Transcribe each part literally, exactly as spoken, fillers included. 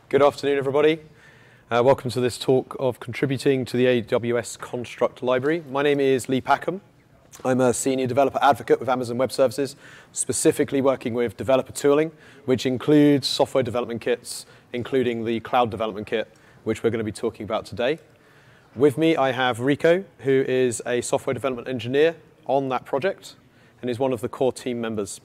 Good afternoon, everybody. Uh, welcome to this talk of contributing to the A W S Construct Library. My name is Lee Packham. I'm a senior developer advocate with Amazon Web Services, specifically working with developer tooling, which includes software development kits, including the cloud development kit, which we're going to be talking about today. With me, I have Rico, who is a software development engineer on that project and is one of the core team members.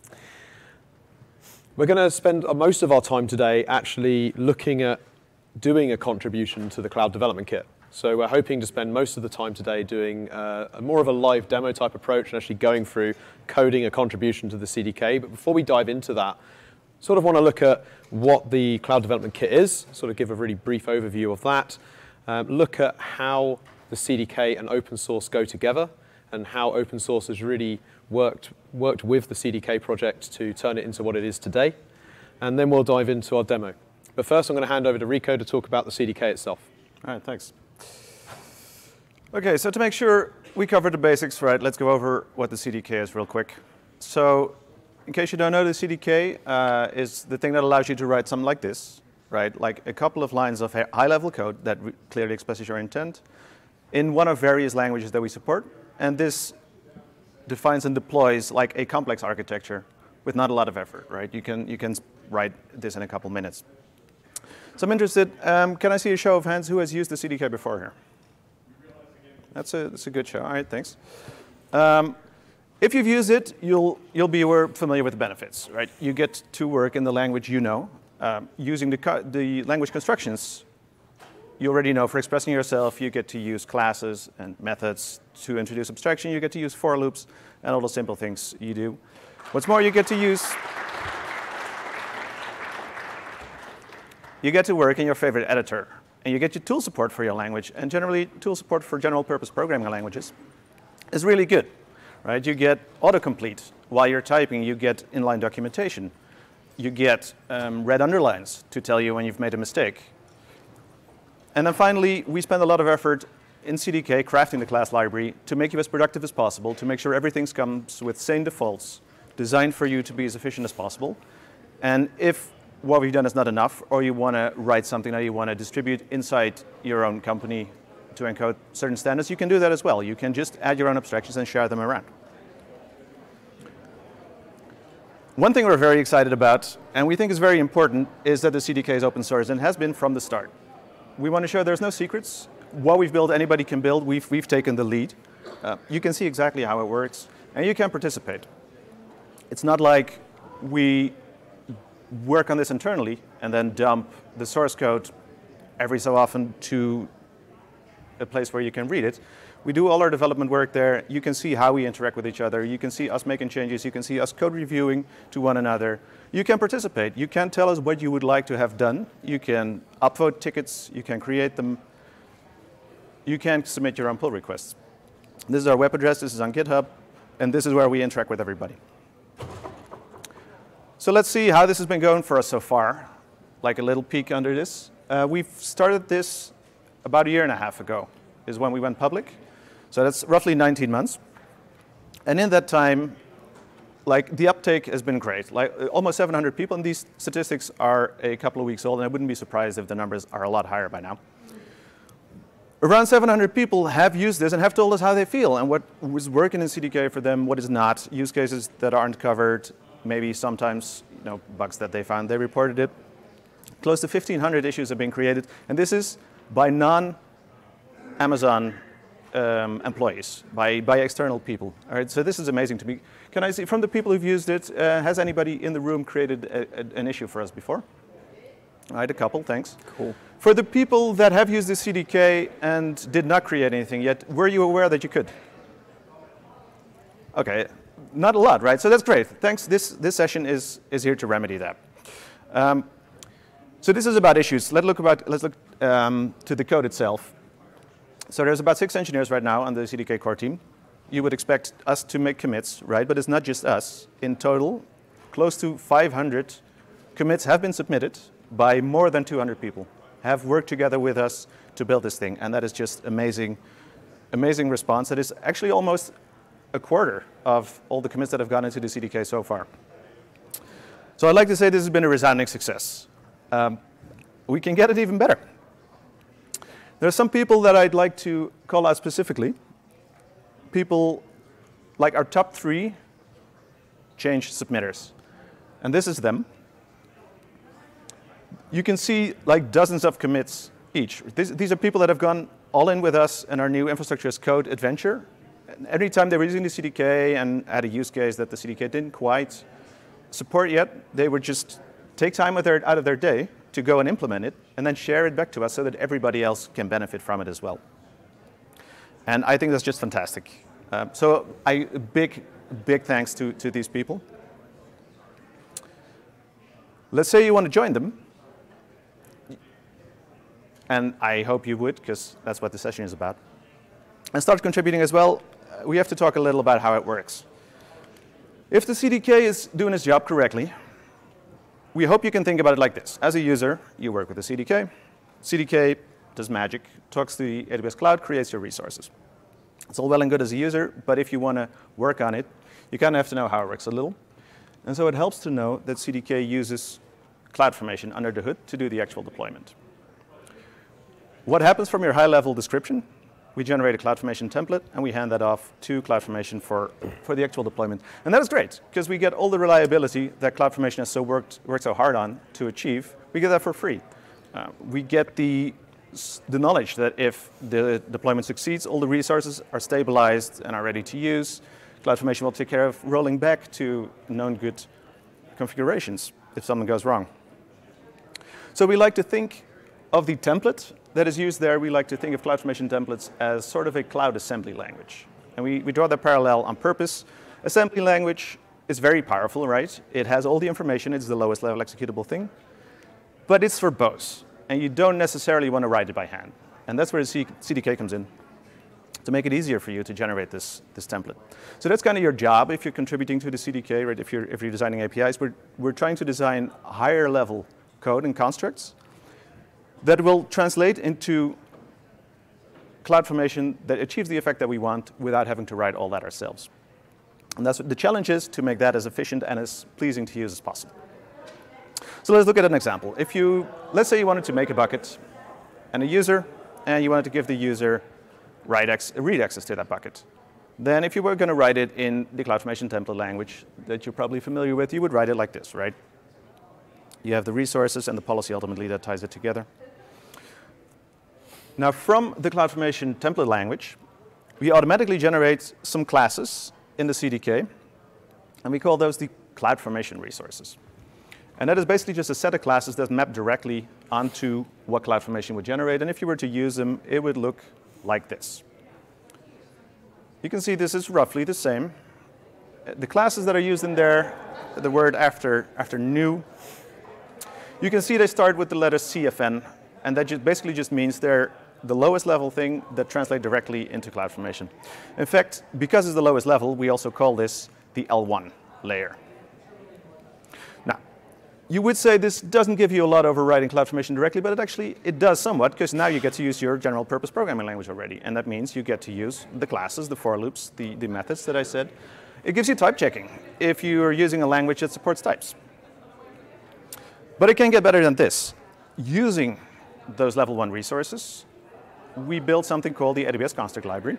We're going to spend most of our time today actually looking at doing a contribution to the cloud development kit. So we're hoping to spend most of the time today doing uh, a more of a live demo type approach and actually going through coding a contribution to the C D K. But before we dive into that, sort of want to look at what the cloud development kit is, sort of give a really brief overview of that, um, look at how the C D K and open source go together and how open source has really worked, worked with the C D K project to turn it into what it is today. And then we'll dive into our demo. But first, I'm going to hand over to Rico to talk about the C D K itself. All right, thanks. OK, so to make sure we cover the basics, right, let's go over what the C D K is real quick. So in case you don't know, the C D K uh, is the thing that allows you to write something like this, right? Like a couple of lines of high-level code that clearly expresses your intent in one of various languages that we support. And this defines and deploys like a complex architecture with not a lot of effort, right? You can, you can write this in a couple minutes. So I'm interested, um, can I see a show of hands who has used the C D K before here? That's a, that's a good show. All right, thanks. Um, if you've used it, you'll, you'll be aware, familiar with the benefits, right? You get to work in the language you know. Um, using the, the language constructions, you already know for expressing yourself, you get to use classes and methods. To introduce abstraction, you get to use for loops and all the simple things you do. What's more, you get to use, you get to work in your favorite editor. And you get your tool support for your language. And generally, tool support for general purpose programming languages is really good, right? You get autocomplete. While you're typing, you get inline documentation. You get um, red underlines to tell you when you've made a mistake. And then finally, we spend a lot of effort in C D K crafting the class library to make you as productive as possible, to make sure everything comes with sane defaults, designed for you to be as efficient as possible. And if what we've done is not enough, or you want to write something that you want to distribute inside your own company to encode certain standards, you can do that as well. You can just add your own abstractions and share them around. One thing we're very excited about, and we think is very important, is that the C D K is open source and has been from the start. We want to show there's no secrets. What we've built, anybody can build. We've, we've taken the lead. Uh, you can see exactly how it works, and you can participate. It's not like we work on this internally and then dump the source code every so often to a place where you can read it. We do all our development work there. You can see how we interact with each other. You can see us making changes. You can see us code reviewing to one another. You can participate. You can tell us what you would like to have done. You can upvote tickets. You can create them. You can submit your own pull requests. This is our web address. This is on GitHub. And this is where we interact with everybody. So let's see how this has been going for us so far, like a little peek under this. Uh, we've started this about a year and a half ago, is when we went public. So that's roughly nineteen months. And in that time, like the uptake has been great. Like almost seven hundred people, and these statistics are a couple of weeks old, and I wouldn't be surprised if the numbers are a lot higher by now. Around seven hundred people have used this and have told us how they feel and what was working in C D K for them, what is not, use cases that aren't covered, maybe sometimes you know, bugs that they found. They reported it. Close to fifteen hundred issues have been created. And this is by non-Amazon um, employees, by, by external people. All right, so this is amazing to me. Can I see, from the people who've used it, uh, has anybody in the room created a, a, an issue for us before? All right, a couple, thanks. Cool. For the people that have used the C D K and did not create anything yet, were you aware that you could? OK. Not a lot, right? So that's great. Thanks. This, this session is, is here to remedy that. Um, so this is about issues. Let's look, about, let's look um, to the code itself. So there's about six engineers right now on the C D K core team. You would expect us to make commits, right? But it's not just us. In total, close to five hundred commits have been submitted by more than two hundred people, have worked together with us to build this thing. And that is just amazing, amazing response. That is actually almost a quarter of all the commits that have gone into the C D K so far. So I'd like to say this has been a resounding success. Um, we can get it even better. There are some people that I'd like to call out specifically. People like our top three change submitters. And this is them. You can see like dozens of commits each. These, these are people that have gone all in with us in our new infrastructure as code adventure. And every time they were using the C D K and had a use case that the C D K didn't quite support yet, they would just take time with their, out of their day to go and implement it, and then share it back to us so that everybody else can benefit from it as well. And I think that's just fantastic. Uh, so I, big, big thanks to, to these people. Let's say you want to join them. And I hope you would, because that's what the session is about. And start contributing as well. Uh, we have to talk a little about how it works. If the C D K is doing its job correctly, we hope you can think about it like this. As a user, you work with the C D K. C D K does magic, talks to the A W S cloud, creates your resources. It's all well and good as a user, but if you want to work on it, you kind of have to know how it works a little. And so it helps to know that C D K uses CloudFormation under the hood to do the actual deployment. What happens from your high-level description? We generate a CloudFormation template, and we hand that off to CloudFormation for, for the actual deployment. And that is great, because we get all the reliability that CloudFormation has so worked, worked so hard on to achieve. We get that for free. Uh, we get the, the knowledge that if the deployment succeeds, all the resources are stabilized and are ready to use. CloudFormation will take care of rolling back to known good configurations if something goes wrong. So we like to think of the template that is used there. We like to think of CloudFormation templates as sort of a cloud assembly language. And we, we draw that parallel on purpose. Assembly language is very powerful, right? It has all the information. It's the lowest level executable thing. But it's verbose. And you don't necessarily want to write it by hand. And that's where the C D K comes in, to make it easier for you to generate this, this template. So that's kind of your job if you're contributing to the C D K, right? If you're, if you're designing A P Is, we're, we're trying to design higher level code and constructs that will translate into CloudFormation that achieves the effect that we want without having to write all that ourselves. And that's what the challenge is, to make that as efficient and as pleasing to use as possible. So let's look at an example. If you, let's say you wanted to make a bucket and a user, and you wanted to give the user write ex, read access to that bucket. Then if you were going to write it in the CloudFormation template language that you're probably familiar with, you would write it like this, right? You have the resources and the policy ultimately that ties it together. Now, from the CloudFormation template language, we automatically generate some classes in the C D K, and we call those the CloudFormation resources. And that is basically just a set of classes that map directly onto what CloudFormation would generate. And if you were to use them, it would look like this. You can see this is roughly the same. The classes that are used in there, the word after, after new, you can see they start with the letter C F N. And that just basically just means they're the lowest level thing that translate directly into CloudFormation. In fact, because it's the lowest level, we also call this the L one layer. Now, you would say this doesn't give you a lot over writing CloudFormation directly, but it actually it does somewhat, because now you get to use your general purpose programming language already. And that means you get to use the classes, the for loops, the, the methods that I said. It gives you type checking if you are using a language that supports types. But it can get better than this. Using those level one resources, we built something called the A W S construct library.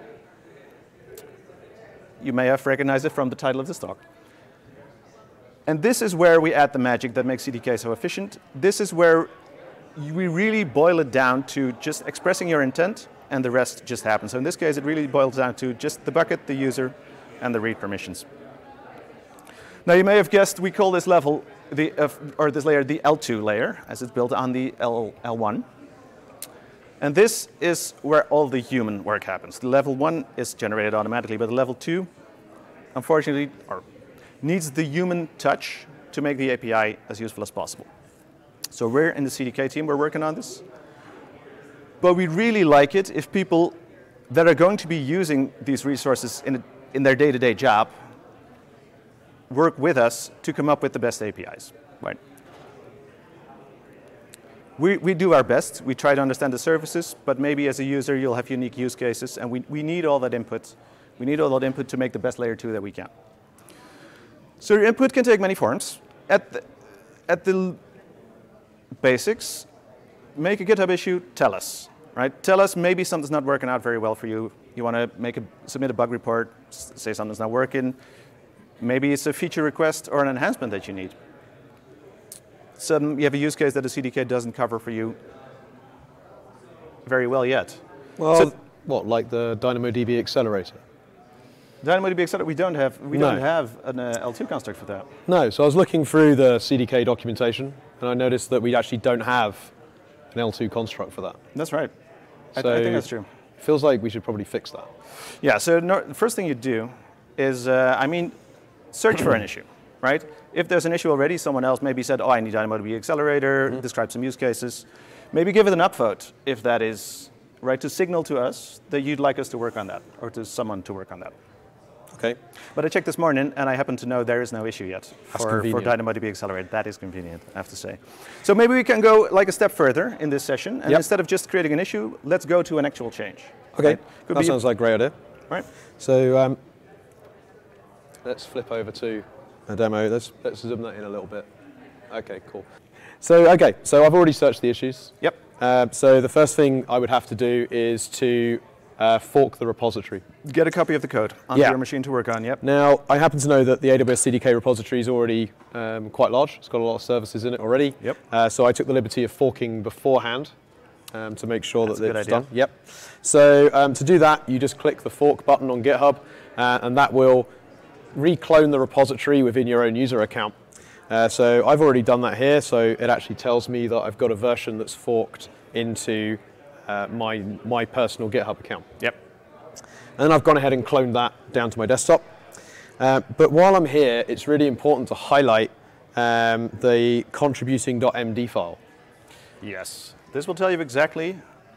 You may have recognized it from the title of this talk. And this is where we add the magic that makes C D K so efficient. This is where we really boil it down to just expressing your intent, and the rest just happens. So in this case, it really boils down to just the bucket, the user, and the read permissions. Now, you may have guessed we call this level, the, uh, or this layer, the L two layer, as it's built on the L, L1. And this is where all the human work happens. The level one is generated automatically, but the level two, unfortunately, or needs the human touch to make the A P I as useful as possible. So we're in the C D K team, we're working on this. But we really like it if people that are going to be using these resources in, a, in their day-to-day job work with us to come up with the best A P Is, right? We, we do our best. We try to understand the services, but maybe as a user, you'll have unique use cases, and we, we need all that input. We need all that input to make the best layer two that we can. So your input can take many forms. At the, at the basics, make a GitHub issue, tell us. Right? Tell us maybe something's not working out very well for you. You want to make a, submit a bug report, say something's not working. Maybe it's a feature request or an enhancement that you need. Some, you have a use case that the C D K doesn't cover for you very well yet. Well, so, what, like the DynamoDB accelerator? DynamoDB accelerator, we don't have we No. don't have an uh, L two construct for that. No, so I was looking through the C D K documentation, and I noticed that we actually don't have an L two construct for that. That's right. I, So I think that's true. Feels like we should probably fix that. Yeah. So no, the first thing you do is, uh, I mean, search for an issue, right? If there's an issue already, someone else maybe said, "Oh, I need DynamoDB accelerator." Mm-hmm. Describe some use cases. Maybe give it an upvote if that is right, to signal to us that you'd like us to work on that, or to someone to work on that. Okay. But I checked this morning, and I happen to know there is no issue yet That's for, for convenient. DynamoDB Accelerate. That is convenient, I have to say. So maybe we can go like a step further in this session, and Yep. instead of just creating an issue, let's go to an actual change. Okay, Right? Could that be a- sounds like a great idea. Right? So um, let's flip over to a demo. Let's, let's zoom that in a little bit. Okay, cool. So, okay, so I've already searched the issues. Yep. Uh, so the first thing I would have to do is to uh, fork the repository. Get a copy of the code onto Yeah. your machine to work on. Yep. Now, I happen to know that the A W S C D K repository is already um, quite large. It's got a lot of services in it already. Yep. Uh, so I took the liberty of forking beforehand um, to make sure That's a that good it's idea. done. Yep. So um, to do that, you just click the fork button on GitHub, uh, and that will reclone the repository within your own user account. Uh, so I've already done that here, so it actually tells me that I've got a version that's forked into uh, my, my personal GitHub account. Yep. And then I've gone ahead and cloned that down to my desktop. Uh, but while I'm here, it's really important to highlight um, the contributing.md file. Yes. This will tell you exactly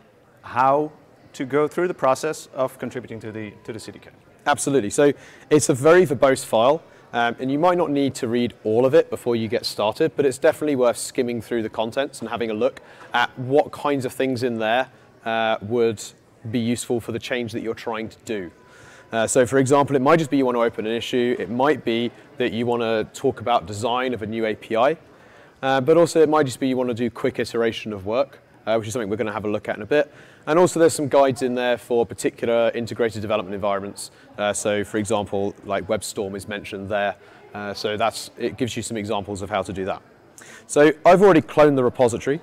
how to go through the process of contributing to the to the C D K. Absolutely. So it's a very verbose file, um, and you might not need to read all of it before you get started, but it's definitely worth skimming through the contents and having a look at what kinds of things in there uh, would be useful for the change that you're trying to do. Uh, so for example, it might just be you want to open an issue. It might be that you want to talk about design of a new A P I, uh, but also it might just be you want to do quick iteration of work, uh, which is something we're going to have a look at in a bit. And also there's some guides in there for particular integrated development environments. Uh, so for example, like WebStorm is mentioned there. Uh, so that's, it gives you some examples of how to do that. So I've already cloned the repository,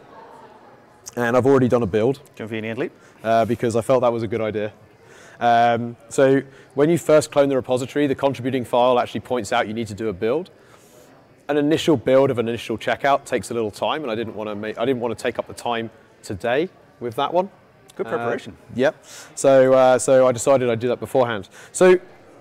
and I've already done a build. Conveniently. Uh, because I felt that was a good idea. Um, so when you first clone the repository, the contributing file actually points out you need to do a build. An initial build of an initial checkout takes a little time, and I didn't want to make, I didn't want to take up the time today with that one. Good preparation. Uh, yep. So uh, so I decided I'd do that beforehand. So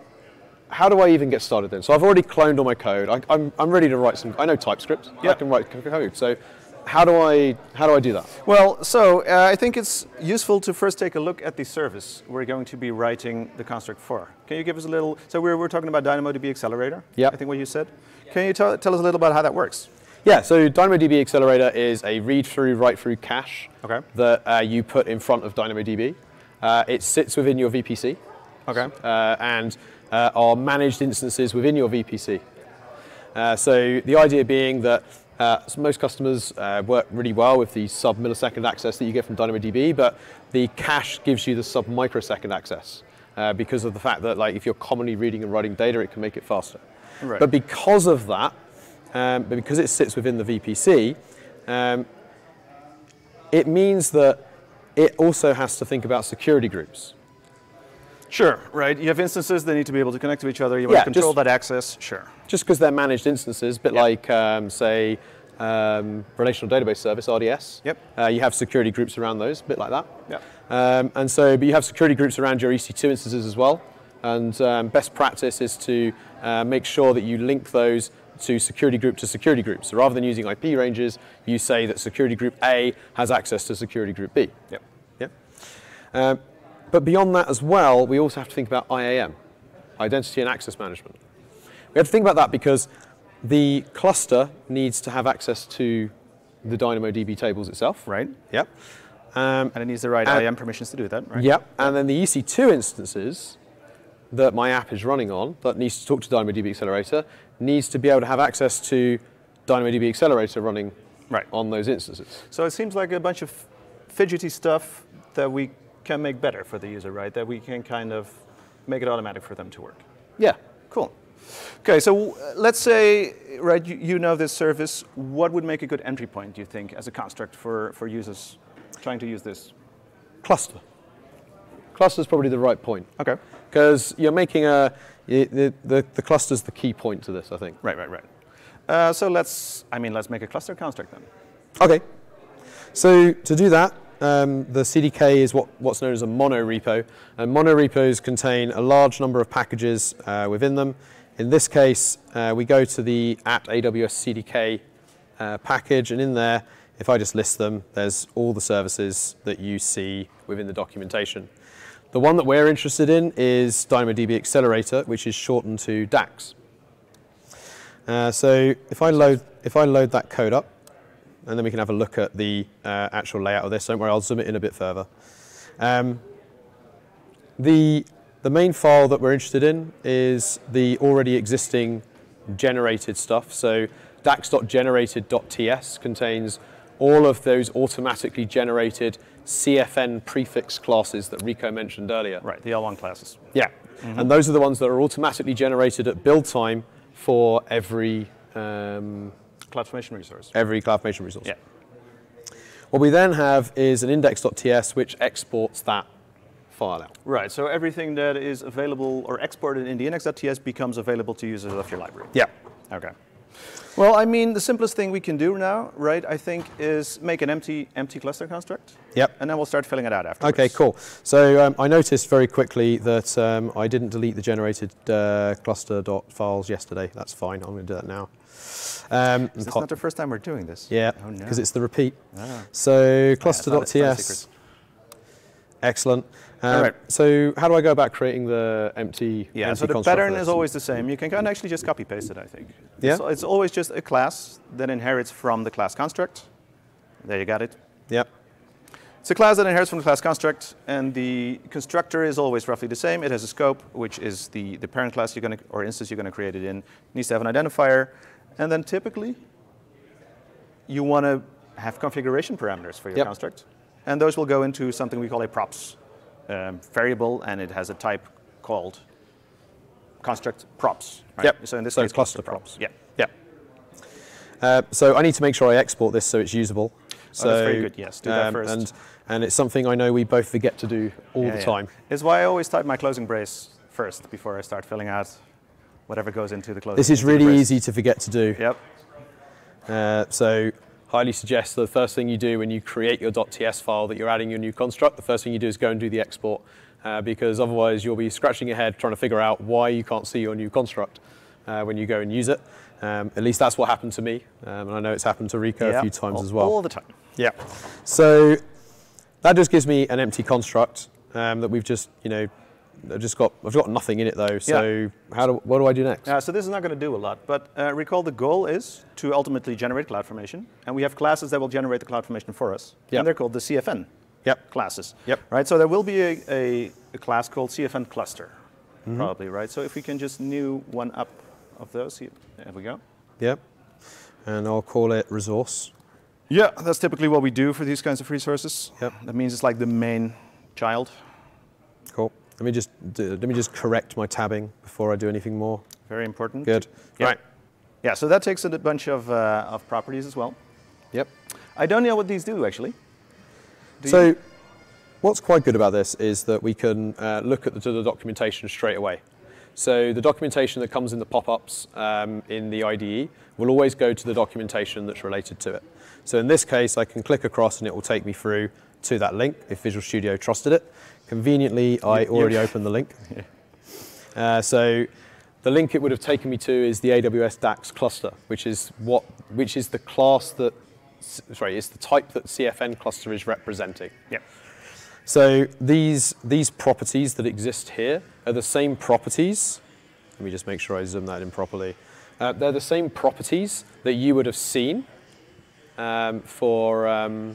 how do I even get started then? So I've already cloned all my code. I, I'm I'm ready to write some. I know TypeScript. Yep. I can write code. So how do I how do I do that? Well, so uh, I think it's useful to first take a look at the service we're going to be writing the construct for. Can you give us a little, so we're, we're talking about DynamoDB Accelerator, Yep. I think what you said. Can you tell, tell us a little about how that works? Yeah, so DynamoDB Accelerator is a read-through, write-through cache Okay. that uh, you put in front of DynamoDB. Uh, it sits within your V P C Okay. uh, and uh, are managed instances within your V P C. Uh, so the idea being that uh, most customers uh, work really well with the sub-millisecond access that you get from DynamoDB, but the cache gives you the sub-microsecond access uh, because of the fact that, like, if you're commonly reading and writing data, it can make it faster. Right. But because of that, um, but because it sits within the V P C, um, it means that it also has to think about security groups. Sure, right. You have instances that need to be able to connect to each other. You want Yeah, to control just- that access. Sure. Just because they're managed instances, a bit Yep. like, um, say, um, Relational Database Service, R D S. Yep. Uh, you have security groups around those, a bit like that. Yep. Um, and so, but you have security groups around your E C two instances as well. And um, best practice is to uh, make sure that you link those to security group to security group. So rather than using I P ranges, you say that security group A has access to security group B. Yep. Yep. Um, but beyond that as well, we also have to think about I A M, Identity and Access Management. We have to think about that because the cluster needs to have access to the DynamoDB tables itself. Right. Yep. Um, And it needs the right And- I A M permissions to do that, right? Yep. And then the E C two instances that my app is running on, that needs to talk to DynamoDB Accelerator, needs to be able to have access to DynamoDB Accelerator running right. on those instances. So it seems like a bunch of fidgety stuff that we can make better for the user, right? That we can kind of make it automatic for them to work. Yeah. Cool. Okay, so uh, let's say, right, you, you know this service. What would make a good entry point, do you think, as a construct for, for users trying to use this? Cluster. Cluster is probably the right point. Okay. Because you're making a, the, the, the cluster's the key point to this, I think. Right, right, right. Uh, so let's, I mean, let's make a cluster construct then. Okay. So to do that, um, the C D K is what, what's known as a monorepo. And monorepos contain a large number of packages uh, within them. In this case, uh, we go to the at A W S C D K uh, package, and in there, if I just list them, there's all the services that you see within the documentation. The one that we're interested in is DynamoDB Accelerator, which is shortened to DAX. Uh, so if I load if I load that code up, and then we can have a look at the uh, actual layout of this. Don't worry, I'll zoom it in a bit further. Um, the the main file that we're interested in is the already existing generated stuff. So dax.generated.ts contains all of those automatically generated C F N prefix classes that Rico mentioned earlier. Right, the L one classes. Yeah, mm-hmm. And those are the ones that are automatically generated at build time for every um, CloudFormation resource. Every CloudFormation resource. Yeah. What we then have is an index.ts which exports that file out. Right, so everything that is available or exported in the index.ts becomes available to users of your library. Yeah. Okay. Well, I mean, the simplest thing we can do now, right, I think, is make an empty empty cluster construct. Yep. And then we'll start filling it out afterwards. Okay, cool. So um, I noticed very quickly that um, I didn't delete the generated uh, cluster.files yesterday. That's fine. I'm going to do that now. Um, is this not the first time we're doing this? Yeah, because oh, no. It's the repeat. Ah. So cluster.ts. Yeah, Excellent. Um, All right. So how do I go about creating the empty Yeah, empty so the construct pattern for this? is always the same. You can kind of actually just copy paste it, I think. Yeah. It's, it's always just a class that inherits from the class construct. There you got it. Yep. It's a class that inherits from the class construct, and the constructor is always roughly the same. It has a scope, which is the, the parent class you're going to, or instance you're going to create it in. It needs to have an identifier. And then typically, you want to have configuration parameters for your yep. construct. And those will go into something we call a props um, variable, and it has a type called construct props. Right? Yep. So in this so case, cluster props. props. Yeah. Yeah. Uh, so I need to make sure I export this so it's usable. So, oh, that's very good, yes. Do that um, first. And, and it's something I know we both forget to do all yeah, the yeah. time. It's why I always type my closing brace first before I start filling out whatever goes into the closing. This is really easy to forget to do. Yep. Uh, so highly suggest the first thing you do when you create your .ts file that you're adding your new construct, the first thing you do is go and do the export, uh, because otherwise you'll be scratching your head trying to figure out why you can't see your new construct uh, when you go and use it. Um, at least that's what happened to me, um, and I know it's happened to Rico yep. a few times all, as well. All the time. Yeah. So that just gives me an empty construct um, that we've just, you know, I've just got, I've got nothing in it though. So yeah. how do, what do I do next? Uh, so this is not going to do a lot, but uh, recall the goal is to ultimately generate CloudFormation, and we have classes that will generate the CloudFormation for us, yep. and they're called the C F N yep. classes. Yep. Right. So there will be a, a, a class called C F N cluster, mm-hmm. probably, right? So if we can just new one up of those, there we go. Yep. And I'll call it resource. Yeah, that's typically what we do for these kinds of resources. Yep. That means it's like the main child. Cool. Let me just do, let me just correct my tabbing before I do anything more. Very important. Good. Yeah. Right. Yeah. So that takes a bunch of uh, of properties as well. Yep. I don't know what these do actually. Do so, you? What's quite good about this is that we can uh, look at the, to the documentation straight away. So the documentation that comes in the pop-ups um, in the I D E will always go to the documentation that's related to it. So in this case, I can click across and it will take me through to that link if Visual Studio trusted it. Conveniently, I already opened the link. Yeah. Uh, so the link it would have taken me to is the A W S DAX cluster, which is what, which is the class that, sorry, it's the type that C F N cluster is representing. Yeah. So these, these properties that exist here are the same properties. Let me just make sure I zoom that in properly. Uh, they're the same properties that you would have seen um, for um,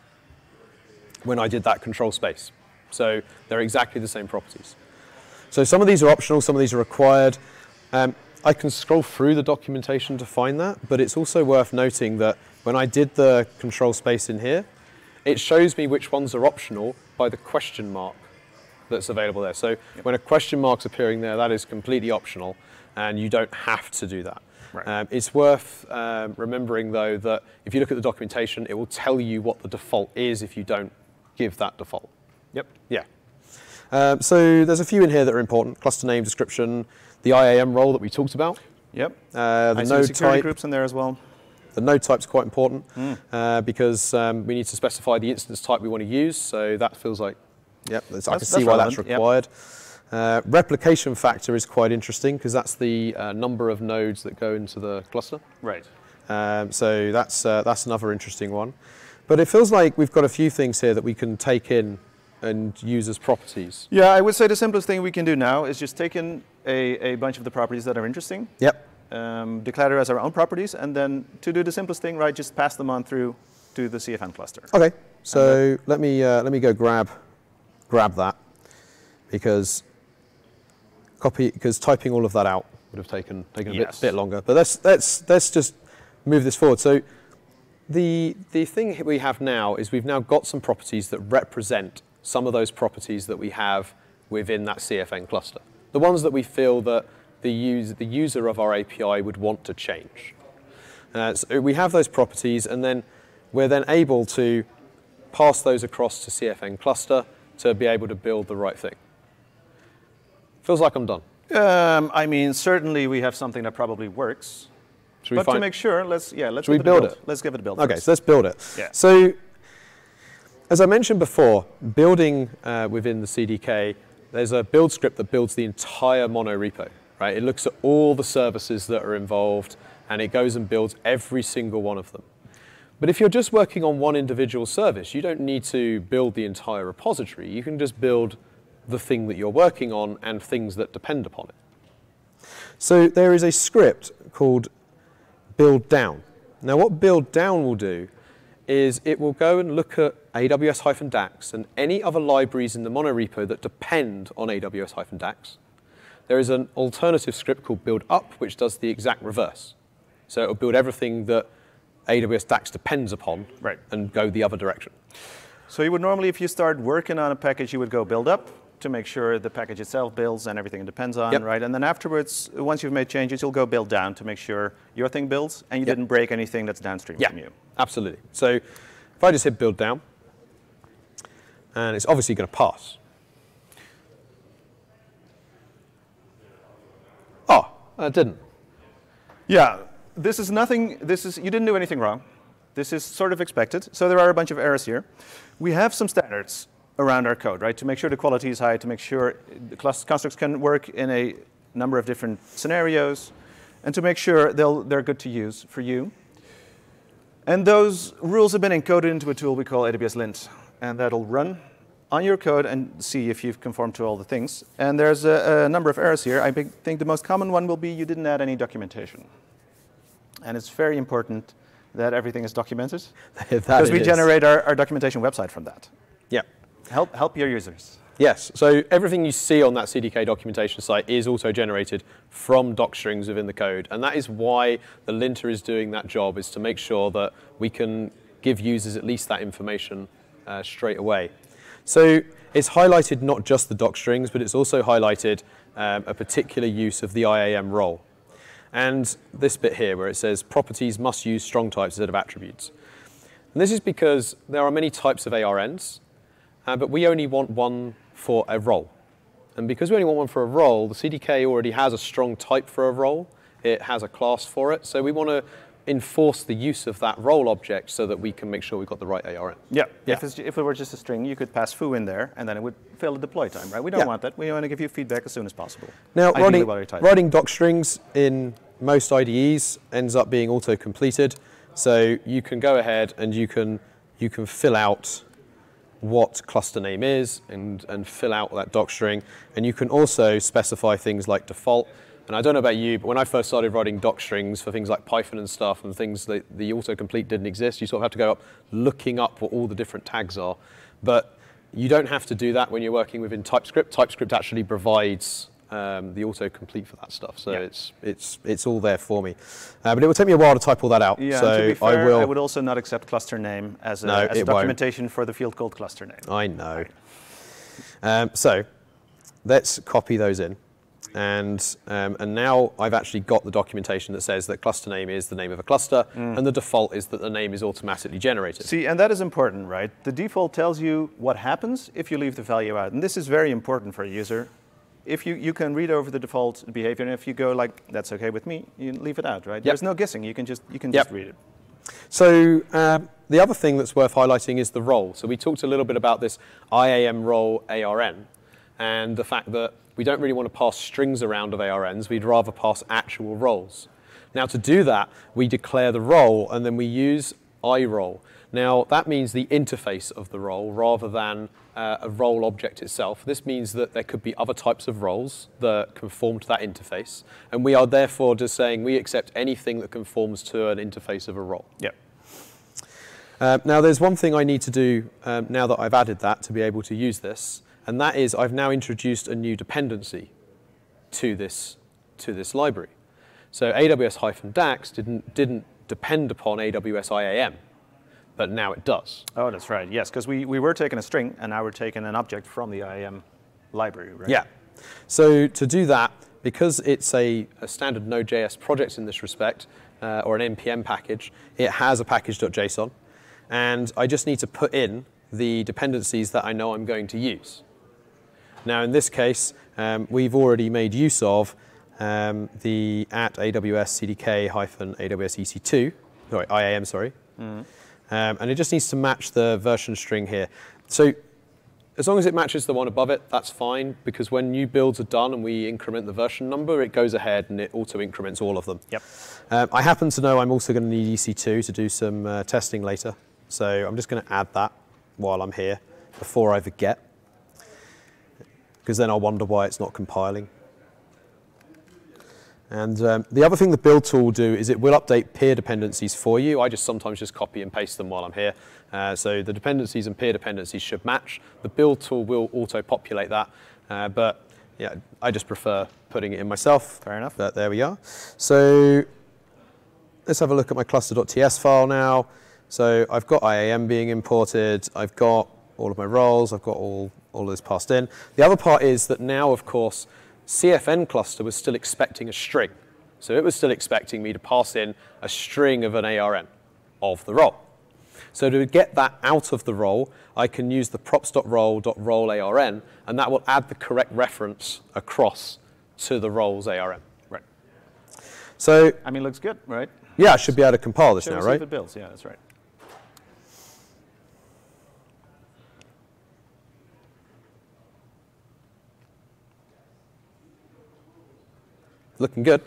when I did that control space. So they're exactly the same properties. So some of these are optional, some of these are required. Um, I can scroll through the documentation to find that, but it's also worth noting that when I did the control space in here, it shows me which ones are optional by the question mark that's available there. So yep. when a question mark's appearing there, that is completely optional, and you don't have to do that. Right. Um, it's worth um, remembering, though, that if you look at the documentation, it will tell you what the default is if you don't give that default. Yep. Yeah. Um, so there's a few in here that are important. Cluster name, description, the I A M role that we talked about. Yep. Uh, the I see node security type. groups in there as well. The node type's quite important mm. uh, because um, we need to specify the instance type we want to use. So that feels like, yep, that's, I can see why that's required. Yep. Uh, replication factor is quite interesting because that's the uh, number of nodes that go into the cluster. Right. Um, so that's uh, that's another interesting one. But it feels like we've got a few things here that we can take in and use as properties. Yeah, I would say the simplest thing we can do now is just take in a, a bunch of the properties that are interesting. Yep. Um, declare them as our own properties, and then to do the simplest thing, right, just pass them on through to the C F N cluster. Okay. So let me uh, let me go grab grab that because. Copy, because typing all of that out would have taken taken a yes. bit, bit longer. But let's let's let's just move this forward. So the the thing we have now is we've now got some properties that represent some of those properties that we have within that C F N cluster. The ones that we feel that the user the user of our A P I would want to change. Uh, so we have those properties, and then we're then able to pass those across to C F N cluster to be able to build the right thing. Feels like I'm done. Um, I mean, certainly we have something that probably works. Should we but find, to make sure, let's yeah, let's should we give build it, a build. it? Let's give it a build. Okay, first. so let's build it. Yeah. So, as I mentioned before, building uh, within the C D K, there's a build script that builds the entire monorepo. Right? It looks at all the services that are involved, and it goes and builds every single one of them. But if you're just working on one individual service, you don't need to build the entire repository. You can just build the thing that you're working on and things that depend upon it. So there is a script called build down. Now what build down will do is it will go and look at A W S-DAX and any other libraries in the monorepo that depend on A W S-DAX. There is an alternative script called build up, which does the exact reverse. So it will build everything that A W S-DAX depends upon right. and go the other direction. So you would normally, if you start working on a package, you would go build up to make sure the package itself builds and everything it depends on, yep. right? And then afterwards, once you've made changes, you'll go build down to make sure your thing builds and you yep. didn't break anything that's downstream yeah, from you. Absolutely. So if I just hit build down, and it's obviously going to pass. Oh, it didn't. Yeah, this is nothing, this is, you didn't do anything wrong. This is sort of expected. So there are a bunch of errors here. We have some standards around our code, right? To make sure the quality is high, to make sure the constructs can work in a number of different scenarios, and to make sure they'll, they're good to use for you. And those rules have been encoded into a tool we call A W S Lint, and that'll run on your code and see if you've conformed to all the things. And there's a, a number of errors here. I think the most common one will be you didn't add any documentation. And it's very important that everything is documented, because we is. generate our, our documentation website from that. Yeah. Help, help your users. Yes, so everything you see on that C D K documentation site is auto-generated from doc strings within the code, and that is why the linter is doing that job, is to make sure that we can give users at least that information uh, straight away. So it's highlighted not just the doc strings, but it's also highlighted um, a particular use of the I A M role. And this bit here where it says properties must use strong types instead of attributes. And this is because there are many types of A R Ns, Uh, but we only want one for a role. And because we only want one for a role, the C D K already has a strong type for a role. It has a class for it. So we want to enforce the use of that role object so that we can make sure we've got the right A R N. Yeah. yeah. If, it's, if it were just a string, you could pass foo in there, and then it would fill the deploy time, right? We don't yeah. want that. We want to give you feedback as soon as possible. Now, writing, writing doc strings in most I D Es ends up being auto-completed. So you can go ahead and you can, you can fill out what cluster name is and, and fill out that doc string. And you can also specify things like default. And I don't know about you, but when I first started writing doc strings for things like Python and stuff and things that the autocomplete didn't exist, you sort of have to go up looking up what all the different tags are. But you don't have to do that when you're working within TypeScript. TypeScript actually provides um, the autocomplete for that stuff. So yeah. it's it's it's all there for me. Uh, but it will take me a while to type all that out. Yeah, so and to be fair, I will. I would also not accept cluster name as a, No, as a it won't. documentation for the field called cluster name. I know. Um, so let's copy those in. And, um, and now I've actually got the documentation that says that cluster name is the name of a cluster, mm. and the default is that the name is automatically generated. See, and that is important, right? The default tells you what happens if you leave the value out. And this is very important for a user. If you, you can read over the default behavior, and if you go like, that's OK with me, you leave it out, right? Yep. There's no guessing. You can just, you can yep. just read it. So um, the other thing that's worth highlighting is the role. So we talked a little bit about this I A M role A R N, and the fact that we don't really want to pass strings around of A R Ns. We'd rather pass actual roles. Now, to do that, we declare the role, and then we use iRole. Now, that means the interface of the role rather than uh, a role object itself. This means that there could be other types of roles that conform to that interface, and we are therefore just saying we accept anything that conforms to an interface of a role. Yep. Uh, now, there's one thing I need to do um, now that I've added that to be able to use this. And that is, I've now introduced a new dependency to this, to this library. So A W S-DAX didn't, didn't depend upon A W S I A M, but now it does. Oh, that's right. Yes, because we, we were taking a string, and now we're taking an object from the I A M library, right? Yeah. So to do that, because it's a, a standard Node.js project in this respect, uh, or an N P M package, it has a package.json. And I just need to put in the dependencies that I know I'm going to use. Now, in this case, um, we've already made use of um, the at A W S C D K hyphen A W S E C two, sorry, I A M, sorry. Mm-hmm. um, and it just needs to match the version string here. So as long as it matches the one above it, that's fine, because when new builds are done and we increment the version number, it goes ahead and it auto-increments all of them. Yep. Um, I happen to know I'm also going to need E C two to do some uh, testing later. So I'm just going to add that while I'm here before I forget, because then I'll wonder why it's not compiling. And um, the other thing the build tool will do is it will update peer dependencies for you. I just sometimes just copy and paste them while I'm here. Uh, so the dependencies and peer dependencies should match. The build tool will auto-populate that, uh, but yeah, I just prefer putting it in myself. Fair enough. But there we are. So let's have a look at my cluster.ts file now. So I've got I A M being imported. I've got all of my roles. I've got all, all of this passed in. The other part is that now, of course, C F N cluster was still expecting a string. So it was still expecting me to pass in a string of an A R N of the role. So to get that out of the role, I can use the props.role.roleARN, and that will add the correct reference across to the role's A R N. Right. So I mean, it looks good, right? Yeah, I should be able to compile this Show now, us right? if it builds. Yeah, that's right. Looking good.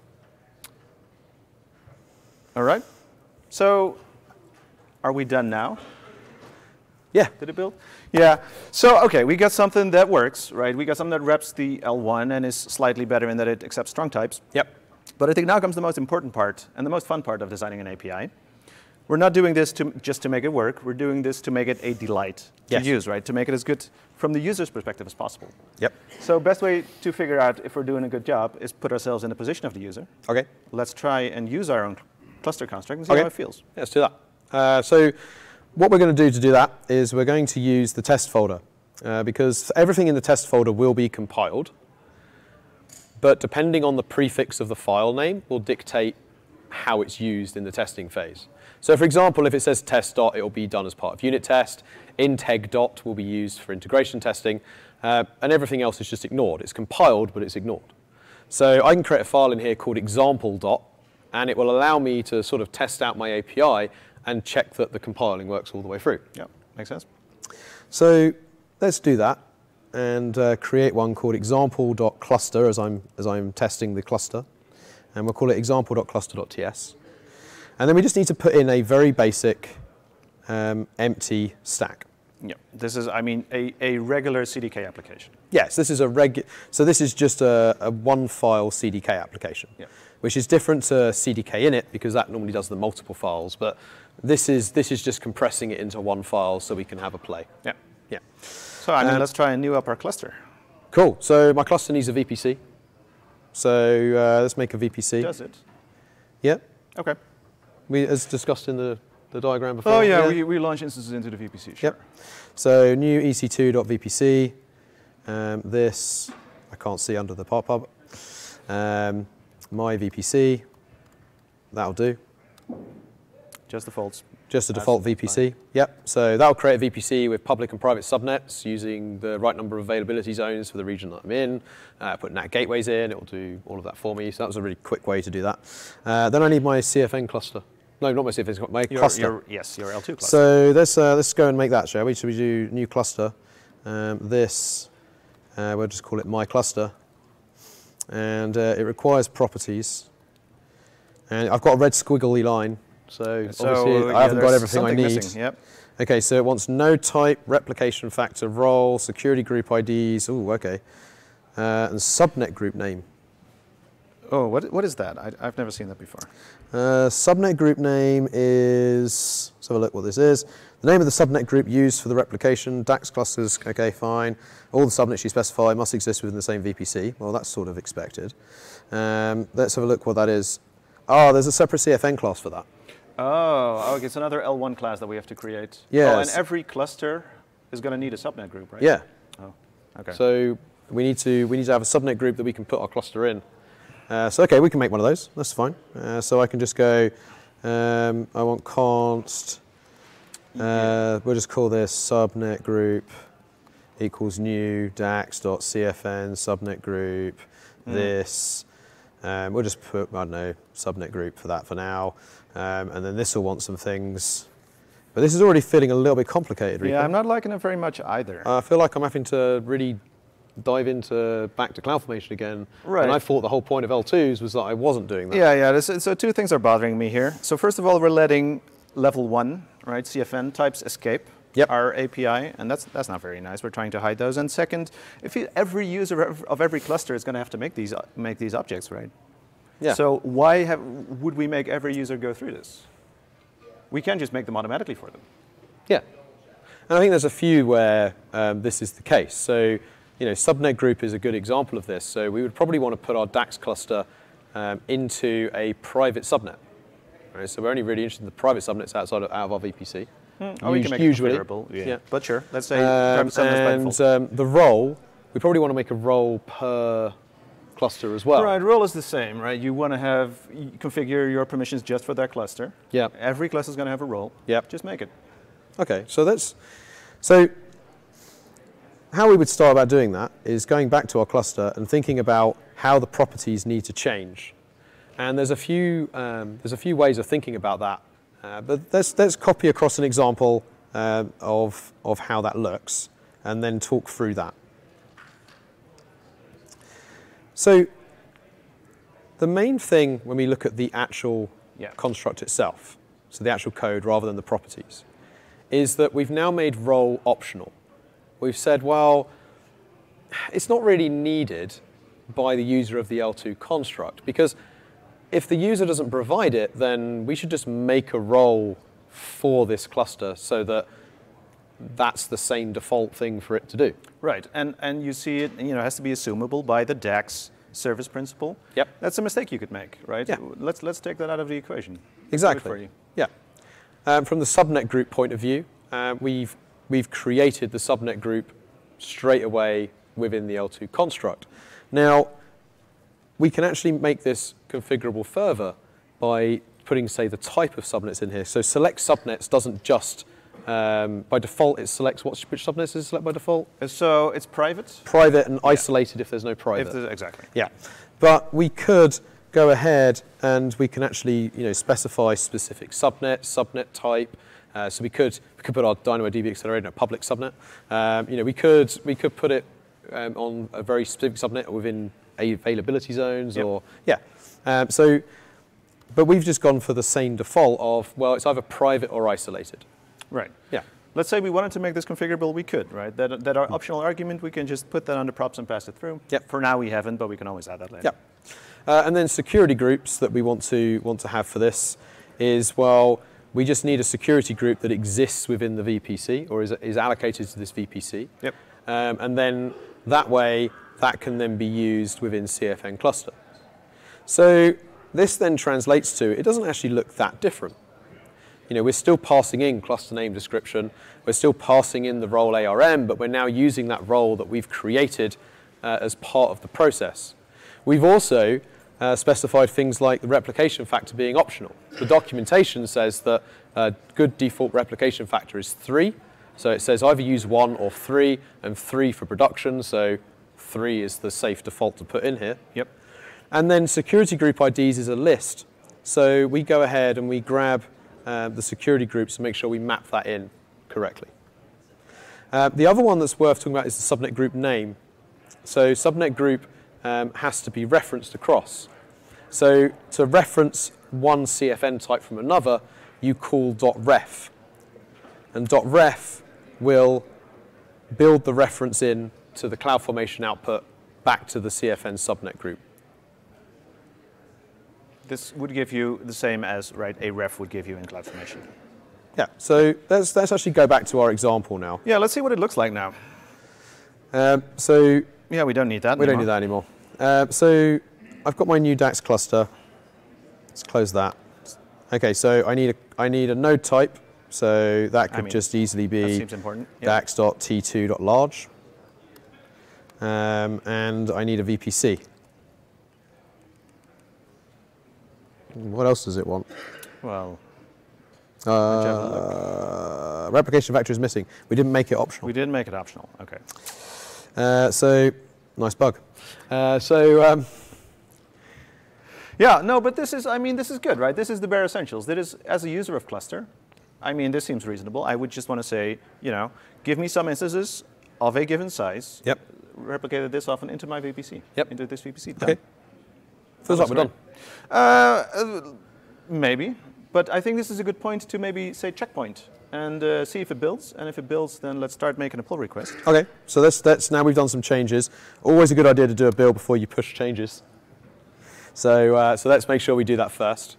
All right. So are we done now? Yeah. Did it build? Yeah. So, OK, we got something that works, right? We got something that reps the L one and is slightly better in that it accepts strong types. Yep. But I think now comes the most important part and the most fun part of designing an A P I. We're not doing this to, just to make it work. We're doing this to make it a delight to yes. use, right? To make it as good from the user's perspective as possible. Yep. So best way to figure out if we're doing a good job is put ourselves in the position of the user. OK. Let's try and use our own cluster construct and see okay. how it feels. Yeah, let's do that. Uh, so what we're going to do to do that is we're going to use the test folder, uh, because everything in the test folder will be compiled. But depending on the prefix of the file name will dictate how it's used in the testing phase. So for example, if it says test dot, it will be done as part of unit test. Integ dot will be used for integration testing. Uh, and everything else is just ignored. It's compiled, but it's ignored. So I can create a file in here called example dot, and it will allow me to sort of test out my A P I and check that the compiling works all the way through. Yeah, makes sense. So let's do that and uh, create one called example.cluster as I'm, as I'm testing the cluster. And we'll call it example.cluster.ts. And then we just need to put in a very basic um, empty stack. Yeah, this is, I mean, a, a regular C D K application. Yes, this is a regu so this is just a, a one-file C D K application, yeah. which is different to C D K init because that normally does the multiple files. But this is this is just compressing it into one file so we can have a play. Yeah. Yeah. So I mean, um, let's try and new up our cluster. Cool. So my cluster needs a V P C. So uh, let's make a V P C. Does it? Yep. Okay. We, as discussed in the, the diagram before. Oh yeah, yeah. We, we launch instances into the V P C, sure. Yep. So new E C two dot V P C. Um, this, I can't see under the pop-up. Um, my V P C, that'll do. Just defaults. Just a That's default V P C. fine. Yep. So that'll create a V P C with public and private subnets using the right number of availability zones for the region that I'm in. Uh, put N A T gateways in, it will do all of that for me. So that was a really quick way to do that. Uh, then I need my C F N cluster. No, not my C F N, my Your, cluster. your, yes, your L two cluster. So let's, uh, let's go and make that, shall we? So we do new cluster. Um, this, uh, we'll just call it my cluster. And uh, it requires properties. And I've got a red squiggly line. So, So, obviously yeah, I haven't got there's everything I something need. missing, Yep. Okay, so it wants node type, replication factor, role, security group I Ds. Ooh, okay. Uh, and subnet group name. Oh, what, what is that? I, I've never seen that before. Uh, subnet group name is, let's have a look what this is. The name of the subnet group used for the replication, DAX clusters, okay, fine. All the subnets you specify must exist within the same V P C. Well, that's sort of expected. Um, let's have a look what that is. Oh, there's a separate C F N class for that. Oh, okay, it's another L one class that we have to create. Yes. Oh, and every cluster is going to need a subnet group, right? Yeah. Oh, okay. So we need to we need to have a subnet group that we can put our cluster in. Uh, so okay, we can make one of those. That's fine. Uh, so I can just go. Um, I want const. Uh, we'll just call this subnet group equals new dax.cfn subnet group. Mm. This. Um, we'll just put I don't know subnet group for that for now, um, and then this will want some things. But this is already feeling a little bit complicated. Rico. Yeah, I'm not liking it very much either. Uh, I feel like I'm having to really dive into back to CloudFormation again. Right. And I thought the whole point of L twos was that I wasn't doing that. Yeah, yeah. This, so two things are bothering me here. So first of all, we're letting level one, right, C F N types escape Yep. our A P I, and that's that's not very nice. We're trying to hide those. And second, if you, every user of, of every cluster is going to have to make these uh, make these objects, right? Yeah. So why have, would we make every user go through this? We can just make them automatically for them. Yeah. And I think there's a few where um, this is the case. So, you know, subnet group is a good example of this. So we would probably want to put our DAX cluster um, into a private subnet. Right? So we're only really interested in the private subnets outside of, out of our V P C. Hmm. Oh, we can make usually. it configurable. Yeah. Yeah. But sure, let's say Um, private subnets by and default. um, the role, we probably want to make a role per cluster as well. Right, role is the same, right? You want to have you configure your permissions just for that cluster. Yeah. Every cluster is going to have a role. Yep. Just make it. Okay, so that's so how we would start about doing that is going back to our cluster and thinking about how the properties need to change. And there's a few um, there's a few ways of thinking about that. Uh, but let's let's copy across an example um, of of how that looks, and then talk through that. So the main thing when we look at the actual Yeah. construct itself, so the actual code rather than the properties, is that we've now made role optional. We've said, well, it's not really needed by the user of the L two construct, because if the user doesn't provide it, then we should just make a role for this cluster so that that's the same default thing for it to do. Right, and and you see it, you know, it has to be assumable by the DAX service principal. Yep. That's a mistake you could make, right? Yeah. Let's let's take that out of the equation. Exactly. Good for you. Yeah. Um, from the subnet group point of view, uh, we've we've created the subnet group straight away within the L two construct. Now, we can actually make this configurable further by putting, say, the type of subnets in here. So select subnets doesn't just, um, by default, it selects what, which subnets is select by default? Uh, So it's private? Private and isolated if there's no private. If there's, exactly. Yeah, but we could go ahead and we can actually, you know, specify specific subnet, subnet type. Uh, so we could we could put our DynamoDB accelerator in a public subnet. Um, you know, we could we could put it um, on a very specific subnet within availability zones, Yep. or yeah. Um, so, but we've just gone for the same default of, well, it's either private or isolated. Right. Yeah. Let's say we wanted to make this configurable, we could, right? That, that our optional argument, we can just put that under props and pass it through. Yep. For now we haven't, but we can always add that later. Yep. Uh, and then security groups that we want to want to have for this is, well, we just need a security group that exists within the V P C or is, is allocated to this V P C. Yep. Um, and then that way, that can then be used within C F N cluster. So this then translates to, it doesn't actually look that different. You know, we're still passing in cluster name description, we're still passing in the role A R M, but we're now using that role that we've created uh, as part of the process. We've also uh, specified things like the replication factor being optional. The documentation says that a good default replication factor is three, so it says either use one or three, and three for production, so three is the safe default to put in here. Yep. And then security group I Ds is a list. So we go ahead and we grab uh, the security groups and make sure we map that in correctly. Uh, the other one that's worth talking about is the subnet group name. So subnet group um, has to be referenced across. So to reference one C F N type from another, you call .ref. And .ref will build the reference in to the CloudFormation output back to the C F N subnet group. This would give you the same as, right, a ref would give you in CloudFormation. Yeah, so let's, let's actually go back to our example now. Yeah, let's see what it looks like now. Um, so Yeah, we don't need that we anymore. don't need that anymore. Uh, so I've got my new DAX cluster. Let's close that. Okay, so I need a, I need a node type. So that could I mean, just easily That be seems important. Yeah. dax dot T two dot large. Um, and I need a V P C. What else does it want? Well, Uh, replication factor is missing. We didn't make it optional. we did make it optional. Okay. Uh, so, nice bug. Uh, so, um, Yeah, no, but this is, I mean, this is good, right? This is the bare essentials. That is, as a user of cluster, I mean, this seems reasonable. I would just want to say, you know, give me some instances of a given size. Yep. Replicated this often into my V P C. Yep. Into this V P C. Done. okay. Feels like we're done. Uh, uh, maybe, but I think this is a good point to maybe say checkpoint and uh, see if it builds. And if it builds, then let's start making a pull request. Okay, so that's, that's now we've done some changes. Always a good idea to do a build before you push changes. So, uh, so let's make sure we do that first.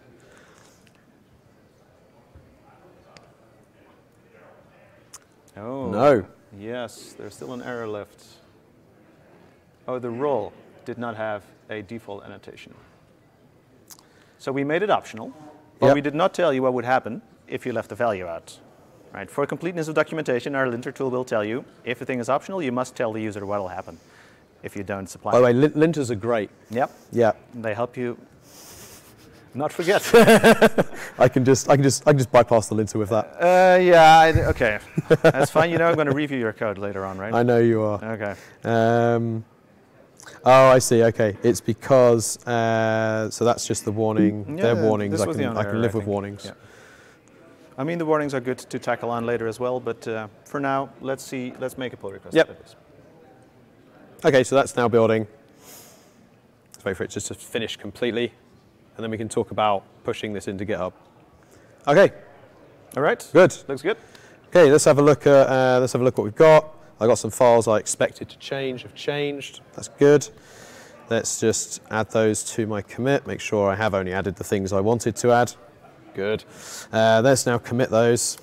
Oh. No. Yes, there's still an error left. Oh, the role did not have a default annotation. So we made it optional, but Yep. we did not tell you what would happen if you left the value out. Right? For completeness of documentation, our linter tool will tell you if a thing is optional, you must tell the user what will happen if you don't supply By the it. way, lin- linters are great. Yep, Yeah, they help you not forget. I can just, I can just, I can just bypass the linter with that. uh, yeah, I, okay, that's fine. You know I'm going to review your code later on, right? I know you are. Okay. Um, oh, I see. Okay, it's because uh, so that's just the warning. Yeah, They're warnings. this I was can, the only I can error, live I with think. warnings. Yeah. I mean, the warnings are good to tackle on later as well, but uh, for now, let's see. Let's make a pull request. Yep. for this. Okay, so that's now building. Let's wait for it just to finish completely, and then we can talk about pushing this into GitHub. Okay, All right. good. Looks good. Okay, let's have a look at uh, let's have a look what we've got. I got some files I expected to change have changed. That's good. Let's just add those to my commit. Make sure I have only added the things I wanted to add. Good. Uh, let's now commit those.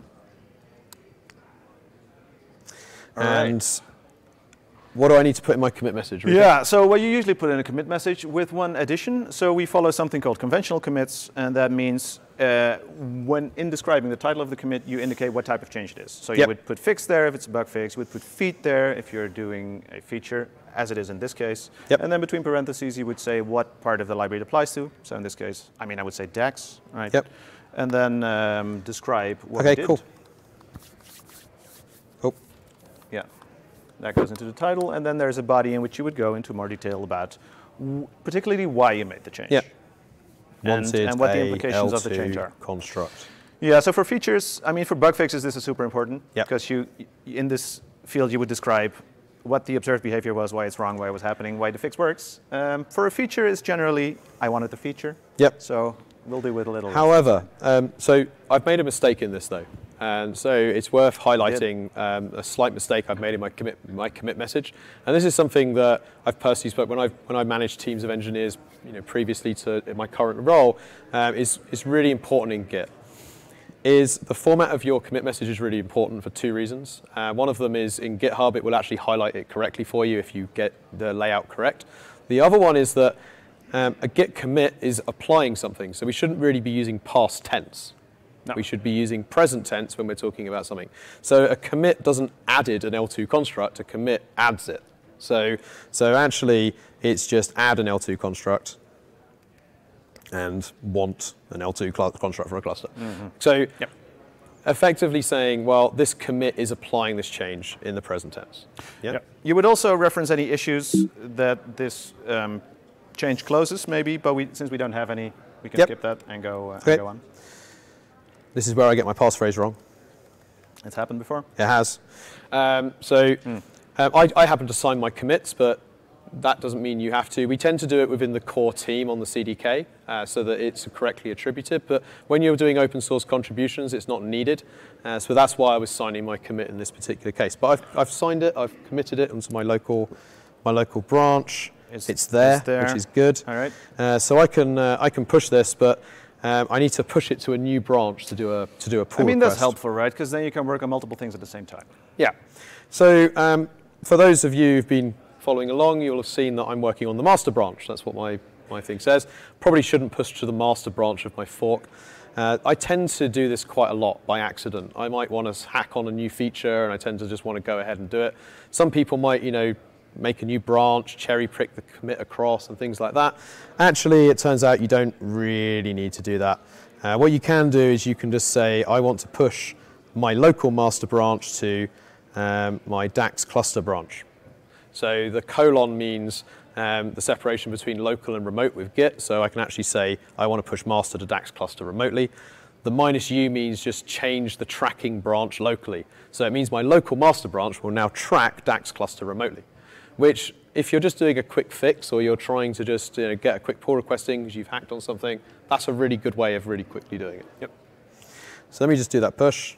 All right. And what do I need to put in my commit message? Ruben? Yeah, so what you usually put in a commit message with one addition. So we follow something called conventional commits, and that means uh, when in describing the title of the commit, you indicate what type of change it is. So you Yep. would put fix there if it's a bug fix, you would put feat there if you're doing a feature, as it is in this case. Yep. And then between parentheses, you would say what part of the library it applies to. So in this case, I mean, I would say DAX, right? Yep. And then um, describe what Okay, we did. cool. Cool. Yeah, that goes into the title, and then there's a body in which you would go into more detail about w- particularly why you made the change. Yep. And, Wanted and what the a implications of the L two change are. construct. Yeah, so for features, I mean, for bug fixes, this is super important. Yep. Because you, in this field, you would describe what the observed behavior was, why it's wrong, why it was happening, why the fix works. Um, for a feature, it's generally, I wanted the feature. Yep. So we'll do with a little. However, um, so I've made a mistake in this though, and so it's worth highlighting um, a slight mistake I've made in my commit my commit message. And this is something that I've personally spoke when I when I managed teams of engineers, you know, previously to in my current role, um, is is really important in Git. is the format of your commit message is really important for two reasons. Uh, one of them is in GitHub, it will actually highlight it correctly for you if you get the layout correct. The other one is that um, a git commit is applying something, so we shouldn't really be using past tense. No. We should be using present tense when we're talking about something. So a commit doesn't added an L two construct, a commit adds it. So, so actually, it's just add an L two construct and want an L two construct for a cluster. Mm-hmm. So yep. effectively saying, well, this commit is applying this change in the present tense. Yeah? Yep. You would also reference any issues that this um, change closes, maybe, but we, since we don't have any, we can yep. skip that and go, uh, okay. and go on. This is where I get my passphrase wrong. It's happened before? It has. Um, so mm. um, I, I happen to sign my commits, but that doesn't mean you have to. We tend to do it within the core team on the C D K uh, so that it's correctly attributed. But when you're doing open source contributions, it's not needed. Uh, so that's why I was signing my commit in this particular case. But I've, I've signed it. I've committed it onto my local, my local branch. It's, it's, there, it's there, which is good. All right. Uh, so I can uh, I can push this, but um, I need to push it to a new branch to do a to do a pull I mean, request. That's helpful, right? Because then you can work on multiple things at the same time. Yeah. So um, for those of you who've been following along, you'll have seen that I'm working on the master branch. That's what my, my thing says. Probably shouldn't push to the master branch of my fork. Uh, I tend to do this quite a lot by accident. I might want to hack on a new feature, and I tend to just want to go ahead and do it. Some people might, you know, make a new branch, cherry prick the commit across, and things like that. Actually, it turns out you don't really need to do that. Uh, what you can do is you can just say, I want to push my local master branch to um, my DAX cluster branch. So the colon means um, the separation between local and remote with Git. So I can actually say, I want to push master to DAX cluster remotely. The minus U means just change the tracking branch locally. So it means my local master branch will now track DAX cluster remotely, which if you're just doing a quick fix or you're trying to just you know, get a quick pull request in because you've hacked on something, that's a really good way of really quickly doing it. Yep. So let me just do that push.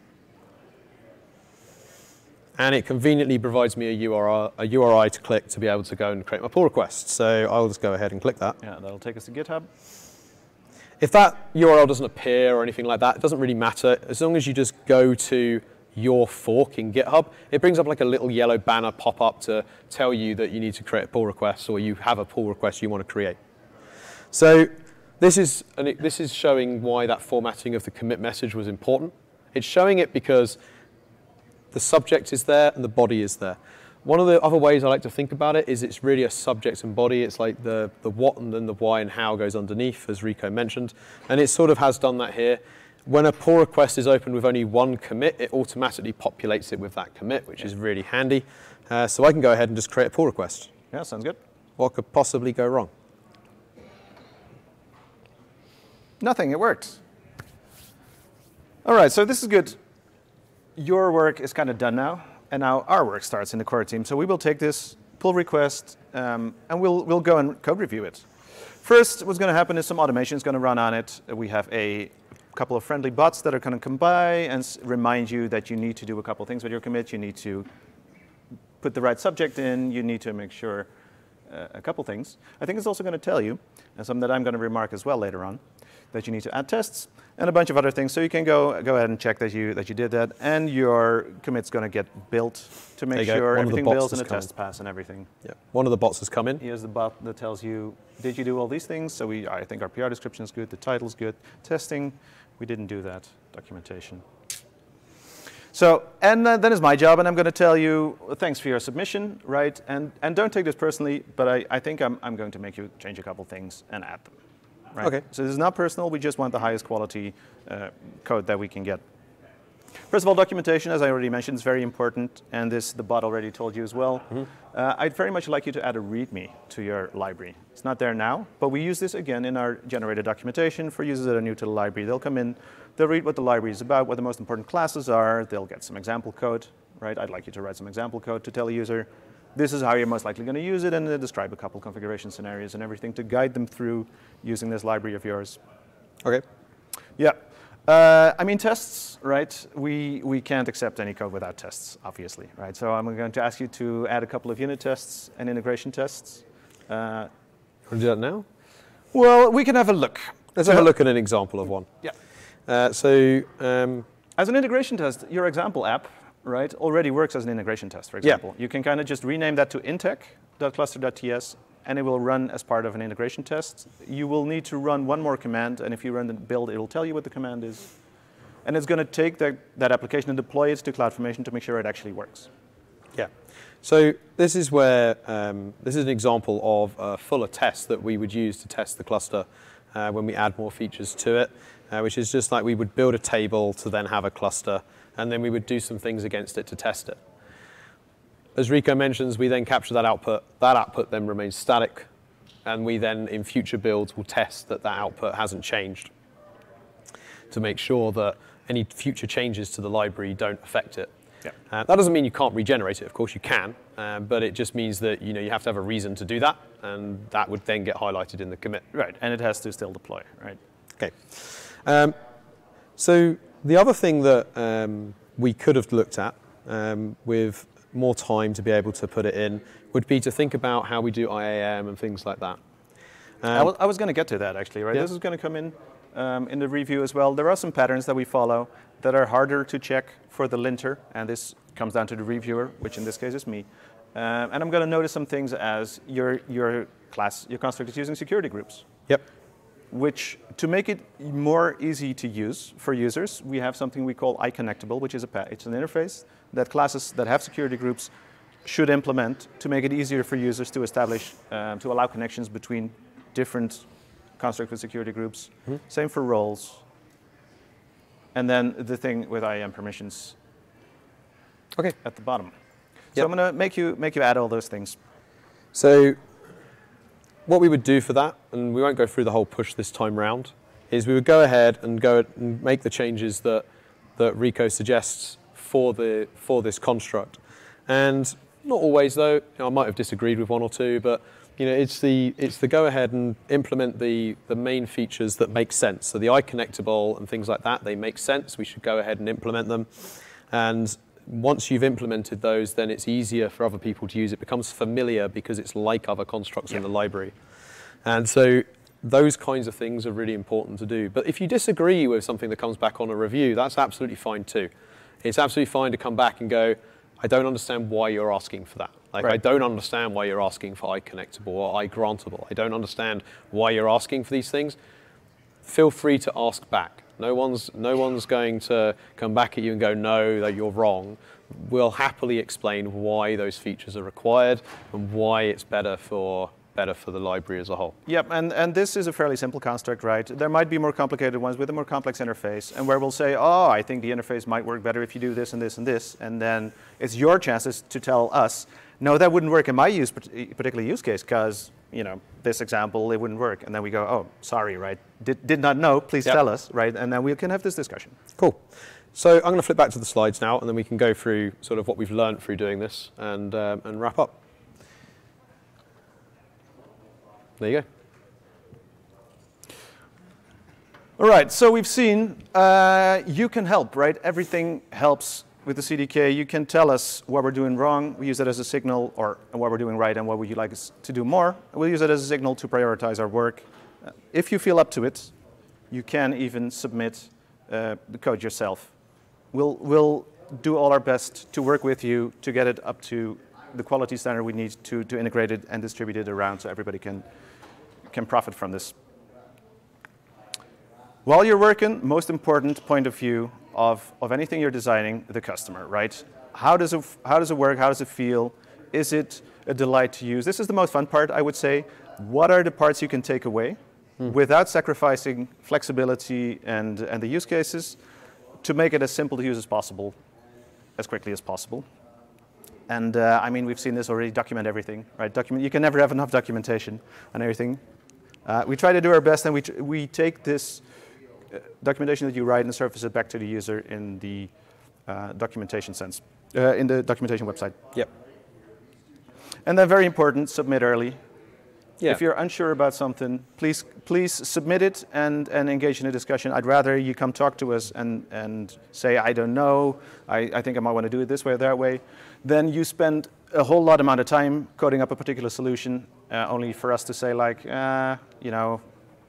And it conveniently provides me a U R I, a U R I to click to be able to go and create my pull request. So I'll just go ahead and click that. Yeah, that'll take us to GitHub. If that U R L doesn't appear or anything like that, it doesn't really matter. As long as you just go to your fork in GitHub, it brings up like a little yellow banner pop up to tell you that you need to create a pull request or you have a pull request you want to create. So this is, and it, this is showing why that formatting of the commit message was important. It's showing it because the subject is there and the body is there. One of the other ways I like to think about it is it's really a subject and body. It's like the, the what and then the why and how goes underneath, as Rico mentioned. And it sort of has done that here. When a pull request is opened with only one commit, it automatically populates it with that commit, which is really handy. Uh, so I can go ahead and just create a pull request. Yeah, sounds good. What could possibly go wrong? Nothing, it worked. All right, so this is good. Your work is kind of done now, and now our work starts in the core team. So we will take this pull request, um, and we'll, we'll go and code review it. First, what's going to happen is some automation is going to run on it. We have a couple of friendly bots that are going to come by and remind you that you need to do a couple of things with your commit. You need to put the right subject in. You need to make sure uh, a couple things. I think it's also going to tell you, and something that I'm going to remark as well later on, that you need to add tests and a bunch of other things. So you can go go ahead and check that you that you did that, and your commit's going to get built to make sure everything builds and the tests pass and everything. Yeah, one of the bots has come in. Here's the bot that tells you, did you do all these things? So we, I think our P R description is good, the title's good, testing, we didn't do that, documentation. So, and uh, then is my job, and I'm going to tell you, thanks for your submission, right? And and don't take this personally, but I, I think I'm I'm going to make you change a couple things and add them. Right? Okay. So this is not personal. We just want the highest quality uh, code that we can get. First of all, documentation, as I already mentioned, is very important, and this the bot already told you as well. Mm-hmm. uh, I'd very much like you to add a README to your library. It's not there now, but we use this again in our generated documentation for users that are new to the library. They'll come in, they'll read what the library is about, what the most important classes are. They'll get some example code, right? I'd like you to write some example code to tell a user, this is how you're most likely going to use it, and uh, describe a couple configuration scenarios and everything to guide them through using this library of yours. Okay. Yeah. Uh, I mean, tests, right? We, we can't accept any code without tests, obviously, right? So I'm going to ask you to add a couple of unit tests and integration tests. Uh, Want to do that now? Well, we can have a look. Let's have a look at an example of one. Yeah. Uh, so um, as an integration test, your example app, right, already works as an integration test, for example. Yeah. You can kind of just rename that to intech.cluster.ts, and it will run as part of an integration test. You will need to run one more command, and if you run the build, it will tell you what the command is. And it's going to take that, that application and deploy it to CloudFormation to make sure it actually works. Yeah. So this is where, um, this is an example of a fuller test that we would use to test the cluster uh, when we add more features to it, uh, which is just like we would build a table to then have a cluster, and then we would do some things against it to test it. As Rico mentions, we then capture that output. That output then remains static, and we then, in future builds, will test that that output hasn't changed to make sure that any future changes to the library don't affect it. Yeah. Uh, that doesn't mean you can't regenerate it. Of course you can, uh, but it just means that you know you have to have a reason to do that, and that would then get highlighted in the commit. Right, and it has to still deploy, right? Okay. Um, so the other thing that um, we could have looked at um, with more time to be able to put it in would be to think about how we do I A M and things like that. Um, I was, I was going to get to that actually, right? Yeah. This is going to come in um, in the review as well. There are some patterns that we follow that are harder to check for the linter, and this comes down to the reviewer, which in this case is me. Um, and I'm going to notice some things as your your class, your construct is using security groups. Yep. Which, to make it more easy to use for users, we have something we call iConnectable, which is a it's an interface that classes that have security groups should implement to make it easier for users to establish, um, to allow connections between different constructs with security groups. Mm-hmm. Same for roles. And then the thing with I A M permissions okay. at the bottom. So Yep. I'm going to make you, make you add all those things. So what we would do for that, and we won't go through the whole push this time round, is we would go ahead and go and make the changes that, that Rico suggests for, the, for this construct. And not always, though. You know, I might have disagreed with one or two, but you know, it's the, it's the go ahead and implement the, the main features that make sense. So the iConnectable and things like that, they make sense. We should go ahead and implement them. And once you've implemented those, then it's easier for other people to use. It becomes familiar because it's like other constructs yeah. in the library. And so those kinds of things are really important to do. But if you disagree with something that comes back on a review, that's absolutely fine too. It's absolutely fine to come back and go, I don't understand why you're asking for that. Like, right. I don't understand why you're asking for iConnectable or iGrantable. I don't understand why you're asking for these things. Feel free to ask back. No one's, no one's going to come back at you and go, no, that you're wrong. We'll happily explain why those features are required and why it's better for, better for the library as a whole. Yep, and, and this is a fairly simple construct, right? There might be more complicated ones with a more complex interface, and where we'll say, oh, I think the interface might work better if you do this and this and this, and then it's your chances to tell us, no, that wouldn't work in my use, particular use case, because you know, this example, it wouldn't work. And then we go, oh, sorry, right? Did, did not know, please yep. tell us, right? And then we can have this discussion. Cool. So I'm going to flip back to the slides now, and then we can go through sort of what we've learned through doing this and, um, and wrap up. There you go. All right, so we've seen uh, you can help, right? Everything helps with the C D K. You can tell us what we're doing wrong. We use that as a signal, or what we're doing right and what would you like us to do more. We'll use it as a signal to prioritize our work. Uh, if you feel up to it, you can even submit uh, the code yourself. We'll, we'll do all our best to work with you to get it up to the quality standard we need to, to integrate it and distribute it around so everybody can, can profit from this. While you're working, most important point of view of, of anything you're designing, the customer, right? How does, it, how does it work? How does it feel? Is it a delight to use? This is the most fun part, I would say. What are the parts you can take away hmm. without sacrificing flexibility and, and the use cases to make it as simple to use as possible, as quickly as possible? And uh, I mean, we've seen this already, document everything, right? Document, you can never have enough documentation on everything. Uh, we try to do our best, and we, we take this documentation that you write and surface it back to the user in the uh, documentation sense, uh, in the documentation website. Yep. And then very important, submit early. Yeah. If you're unsure about something, please please submit it and, and engage in a discussion. I'd rather you come talk to us and, and say, I don't know, I, I think I might want to do it this way or that way. Then you spend a whole lot amount of time coding up a particular solution, uh, only for us to say like, uh, you know,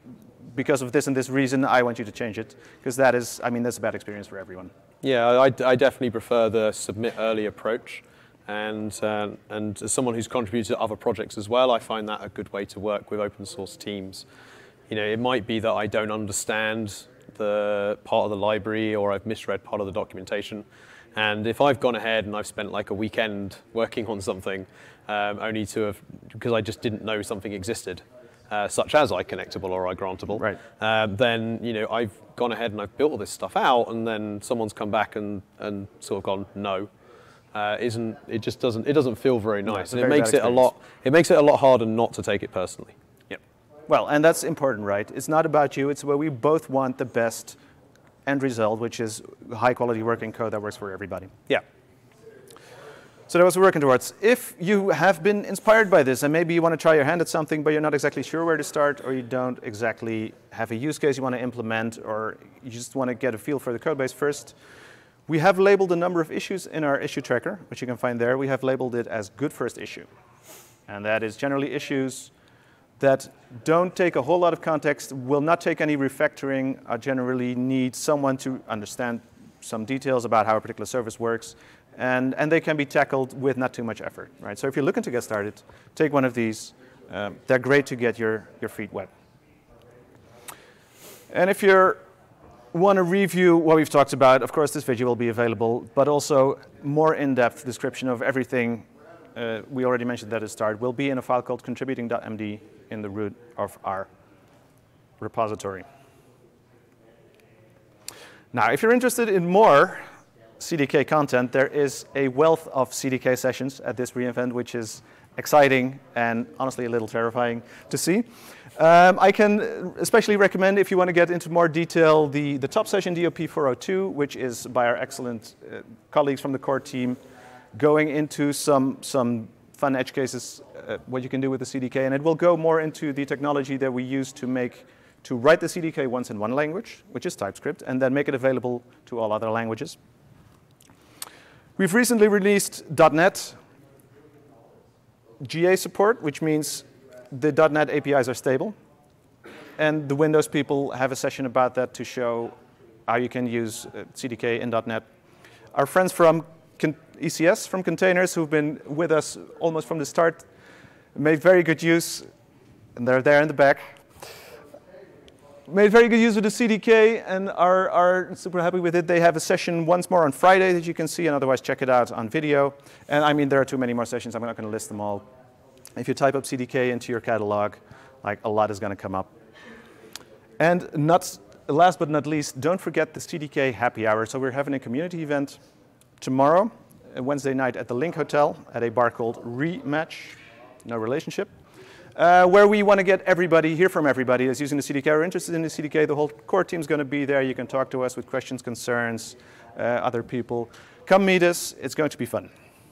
because of this and this reason, I want you to change it. Because that is, I mean, that's a bad experience for everyone. Yeah, I, I definitely prefer the submit early approach. And, uh, and as someone who's contributed to other projects as well, I find that a good way to work with open source teams. You know, it might be that I don't understand the part of the library or I've misread part of the documentation. And if I've gone ahead and I've spent like a weekend working on something, um, only to have, because I just didn't know something existed, uh, such as iConnectable or iGrantable, right. um, then you know I've gone ahead and I've built all this stuff out, and then someone's come back and, and sort of gone, no, uh, isn't it just doesn't it doesn't feel very nice, no, and very it makes it a lot it makes it a lot harder not to take it personally. Yep. Well, and that's important, right? It's not about you. It's where we both want the best end result, which is high quality working code that works for everybody. Yeah. So that's what we're working towards. If you have been inspired by this and maybe you want to try your hand at something but you're not exactly sure where to start, or you don't exactly have a use case you want to implement, or you just want to get a feel for the code base first, we have labeled a number of issues in our issue tracker, which you can find there. We have labeled it as good first issue. And that is generally issues that don't take a whole lot of context, will not take any refactoring, uh, generally need someone to understand some details about how a particular service works, and, and they can be tackled with not too much effort, right? So if you're looking to get started, take one of these. Um, they're great to get your, your feet wet. And if you want to review what we've talked about, of course this video will be available, but also more in-depth description of everything uh, we already mentioned at the start will be in a file called contributing dot m d in the root of our repository. Now, if you're interested in more C D K content, there is a wealth of C D K sessions at this reInvent, which is exciting and honestly a little terrifying to see. Um, I can especially recommend, if you want to get into more detail, the, the top session D O P four oh two, which is by our excellent uh, colleagues from the core team, going into some, some fun edge cases, uh, what you can do with the C D K. And it will go more into the technology that we use to make, to write the C D K once in one language, which is TypeScript, and then make it available to all other languages. We've recently released dot net G A support, which means the dot net A P Is are stable. And the Windows people have a session about that to show how you can use uh, C D K in dot net. Our friends from E C S, from Containers, who've been with us almost from the start, made very good use, and they're there in the back, made very good use of the C D K and are, are super happy with it. They have a session once more on Friday that you can see, and otherwise check it out on video. And I mean, there are too many more sessions. I'm not going to list them all. If you type up C D K into your catalog, like a lot is going to come up. And not, last but not least, don't forget the C D K happy hour. So we're having a community event tomorrow, Wednesday night at the Link Hotel at a bar called Rematch, no relationship. Uh, where we want to get everybody, hear from everybody that's using the C D K or interested in the C D K. The whole core team's going to be there. You can talk to us with questions, concerns, uh, other people. Come meet us. It's going to be fun.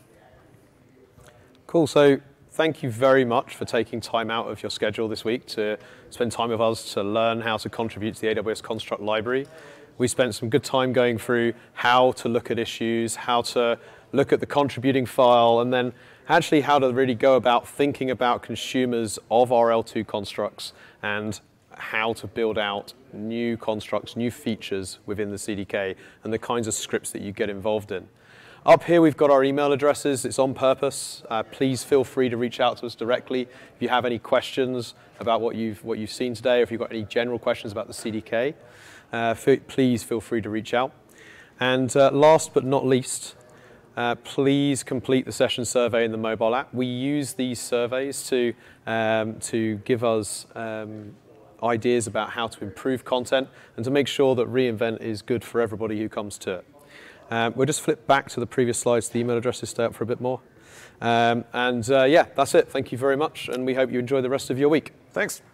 Cool. So thank you very much for taking time out of your schedule this week to spend time with us to learn how to contribute to the A W S Construct library. We spent some good time going through how to look at issues, how to look at the contributing file, and then actually how to really go about thinking about consumers of our L two constructs and how to build out new constructs, new features within the C D K, and the kinds of scripts that you get involved in. Up here we've got our email addresses. It's on purpose. Uh, please feel free to reach out to us directly if you have any questions about what you've, what you've seen today, or if you've got any general questions about the C D K. Uh, please feel free to reach out. And uh, last but not least, Uh, please complete the session survey in the mobile app. We use these surveys to, um, to give us um, ideas about how to improve content and to make sure that reInvent is good for everybody who comes to it. Um, we'll just flip back to the previous slides, the email addresses, stay up for a bit more. Um, and uh, yeah, that's it. Thank you very much, and we hope you enjoy the rest of your week. Thanks.